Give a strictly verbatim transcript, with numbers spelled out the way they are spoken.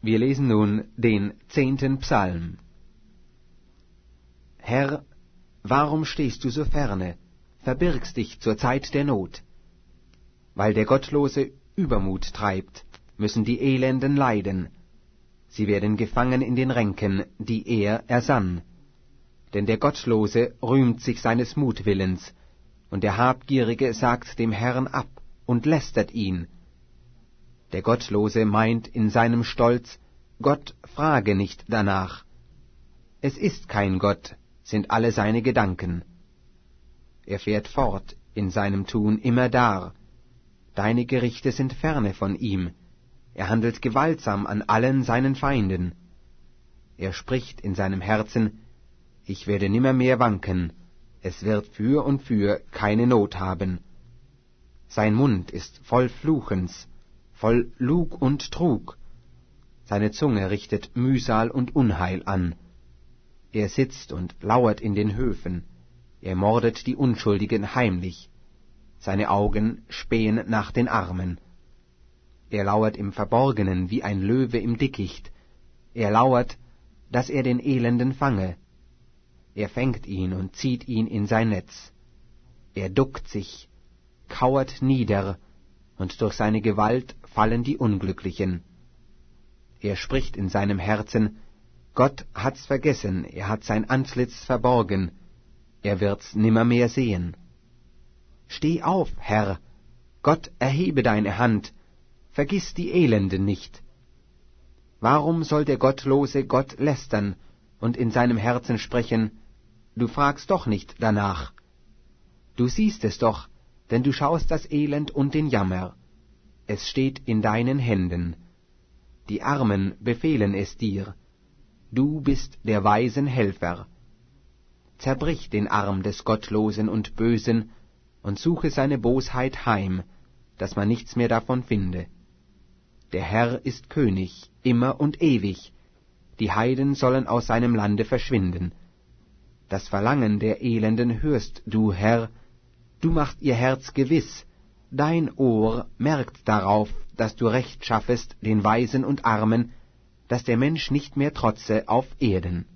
Wir lesen nun den zehnten Psalm. Herr, warum stehst du so ferne, verbirgst dich zur Zeit der Not? Weil der Gottlose Übermut treibt, müssen die Elenden leiden. Sie werden gefangen in den Ränken, die er ersann. Denn der Gottlose rühmt sich seines Mutwillens, und der Habgierige sagt dem Herrn ab und lästert ihn. Der Gottlose meint in seinem Stolz, Gott frage nicht danach. Es ist kein Gott, sind alle seine Gedanken. Er fährt fort in seinem Tun immerdar. Deine Gerichte sind ferne von ihm. Er handelt gewaltsam an allen seinen Feinden. Er spricht in seinem Herzen, ich werde nimmermehr wanken, es wird für und für keine Not haben. Sein Mund ist voll Fluchens, voll Lug und Trug. Seine Zunge richtet Mühsal und Unheil an. Er sitzt und lauert in den Höfen, er mordet die Unschuldigen heimlich. Seine Augen spähen nach den Armen. Er lauert im Verborgenen wie ein Löwe im Dickicht. Er lauert, dass er den Elenden fange. Er fängt ihn und zieht ihn in sein Netz. Er duckt sich, kauert nieder, und durch seine Gewalt fallen die Unglücklichen. Er spricht in seinem Herzen, Gott hat's vergessen, er hat sein Antlitz verborgen, er wird's nimmermehr sehen. Steh auf, Herr, Gott, erhebe deine Hand, vergiss die Elenden nicht. Warum soll der Gottlose Gott lästern und in seinem Herzen sprechen, du fragst doch nicht danach? Du siehst es doch, denn du schaust das Elend und den Jammer. Es steht in deinen Händen. Die Armen befehlen es dir. Du bist der Weisen Helfer. Zerbrich den Arm des Gottlosen und Bösen und suche seine Bosheit heim, dass man nichts mehr davon finde. Der Herr ist König, immer und ewig. Die Heiden sollen aus seinem Lande verschwinden. Das Verlangen der Elenden hörst du, Herr. Du machst ihr Herz gewiss. Dein Ohr merkt darauf, dass du Recht schaffest den Weisen und Armen, dass der Mensch nicht mehr trotze auf Erden.